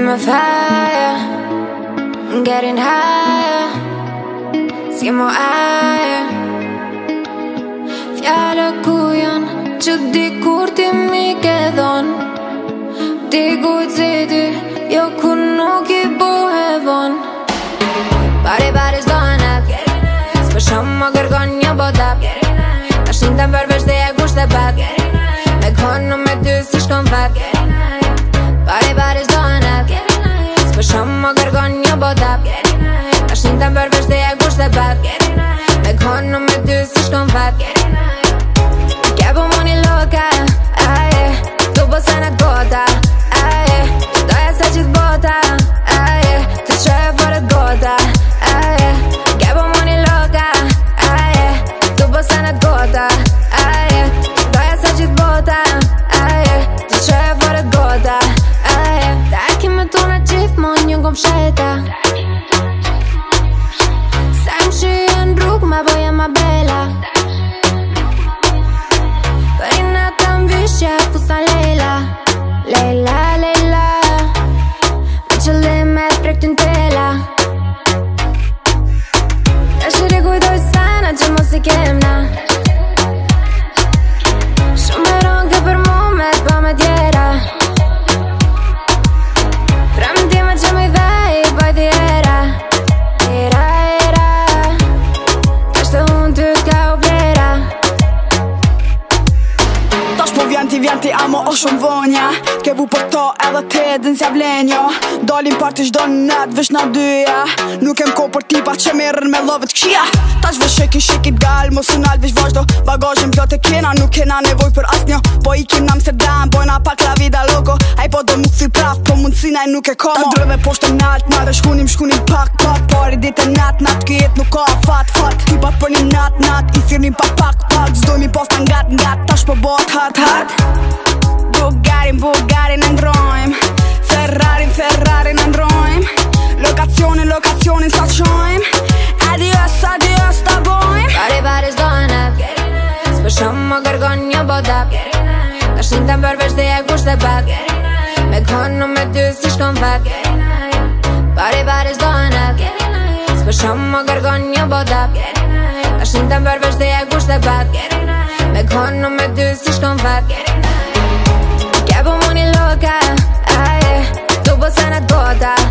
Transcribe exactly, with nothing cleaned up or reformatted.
my fire, I'm getting higher. Siamo aer. Fjallë ku janë që dikur ti mi ke dhon. Dikujt si ty, jo ku nuk i buhe von. Pare pare s'donet, s'për shumë më kërkon një botap. Ta shinta përveç dhe e kusht e pat. Me kono me ty si shkon fat. Pare pare s'donet, s'për shumë më kërkon një botap. Ta shinta përveç dhe e kusht e pat. Me kono me ty si shkon fat. Che po moni loca, ae, tu po se në gota, ae, doja se gjithë bota, ae, të që e fore gota, ae, che po moni loca, ae, tu po se në gota, ae, doja se gjithë bota, ae, të që e fore gota, ae, ta e kime tu në gjithë mon një kom sheta. Se më shie në rrug, ma boja ma bella. Ja, fusta Leila, Leila, Leila. Me qëllim me prek t'ntela. Ta shiri kujdoj sana që mos i kemna. Shumë e ronke për mu me t'pa me tjera. Premtima që me i dhej i baj t'jera. Era, era. Ta shte unë ty t'ka u vlera. Vjenti, vjenti, amo o shumë vonja. Ke vu për to edhe te din s'ja vlenjo. Dalim parti shdo në net, vesh na dyja. Nuk kem ko për tipa që merën me lovet kshia. Tash vesh sheki, shekit gal, mos unal vesh vazhdo. Bagajën plot e kena, nuk kena nevoj për asnjo. Po ikim në Amsterdam, bojna pak la vida logo. Aj po do mu këthy prap, po mundësina i nuk e komo. Ta ndrëve poshtë e nalt, ma dhe shkunim, shkunim pak, pak. Pari dit e nat, nat, kjet nuk ka fat, fat. Tipat për një nat, nat, i thirnim pak, pak, pak. Zdoj mi posta ngat, ngat, tash po bot, hat, hat. Bugarin, Bugarin në ndrojm. Ferrarin, Ferrarin në ndrojm. Lokacionin, lokacionin sa qojm. Adios, adios ta bojm. Pare pare s'donet, s'për shumë më kërkon një botap. Ta shinta përveç dhe e kusht e pat. Me kono me ty si shkon fat. Pare pare s'donet, s'për shumë më kërkon një botap. Ta shinta përveç dhe e kusht e pat. Me kono me ty si shkon fat. Che po moni loca, ae, tu po se në gota.